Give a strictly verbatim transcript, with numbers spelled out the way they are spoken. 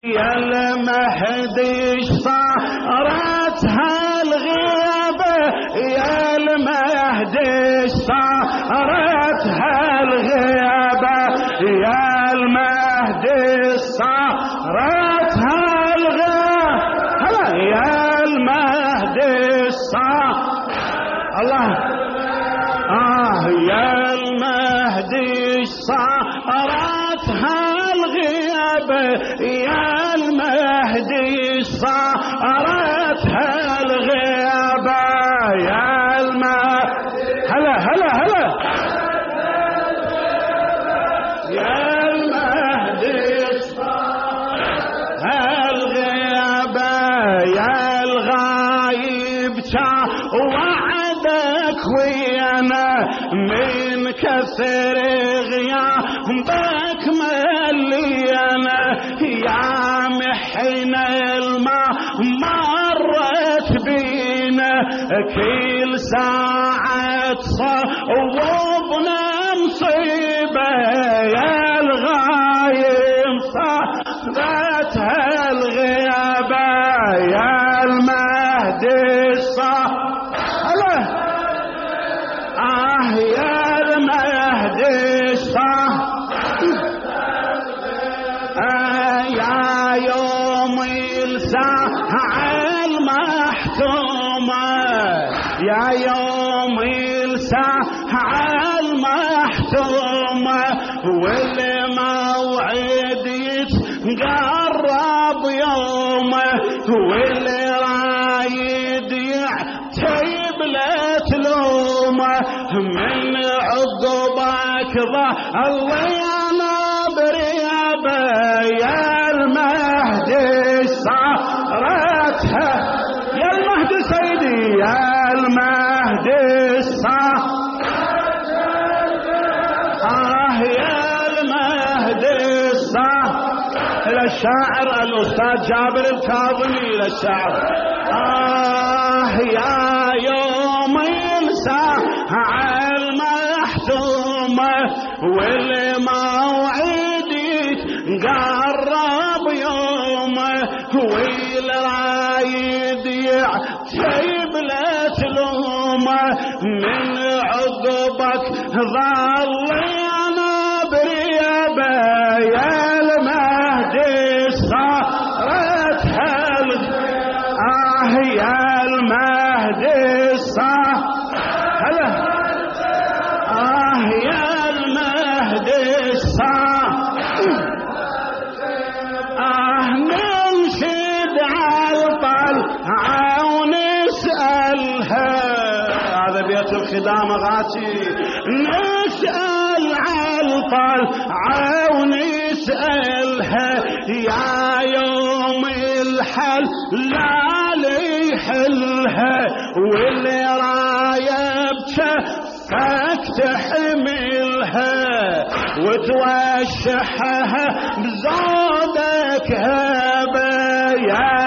يا المهدي صارت هالغيابة، يا المهدي صارت هالغيابة، يا المهدي صارت هالغيابة، هلا يا المهدي صار الله آه يا المهدي صارت هالغيابة، يا المهدي صارت هالغيابة، يا المهدي هلا هلا هلا يا المهدي صارت هالغيابة، يا الغايب وعدك ويانا من كثر غيابك مليانا، يا محينا الماء مرت بينا كل ساعة صوبنا مصيبة، يا الغايب صارت هالغيابة، يا المهدي صار آه يا المهدي صار آه يا يوم الساعة المحتومة، يا يوم الساعة المحتومة، والموعد يتقرب يومه، واللي رايد يعتيب لا تلومه، من عقبك ظل يا نابر يابا، يا المهدي صارتها، يا المهدي سيدي، يا المهدي صارتها آه يا المهدي صارتها. الشاعر الأستاذ جابر الكاظمي للشعر آه يا يوم الساعة المحتومة، والموعد قرب يومه، والرايد يعتيب لا تلومه، من عقبك ظل يا نابر يابا، يا المهدي صارت هالغيابة آه يا المهدي صار هلا آه يا المهدي صار آه ننشد على الطلعة ونسألها، هذا بيت الخدام غاتي، نسأل على الطلعة ونسألها، يا يوم الحل لا لي حلها، واللي رايب شفك تحملها، وتوشحها بزودك هبه، يا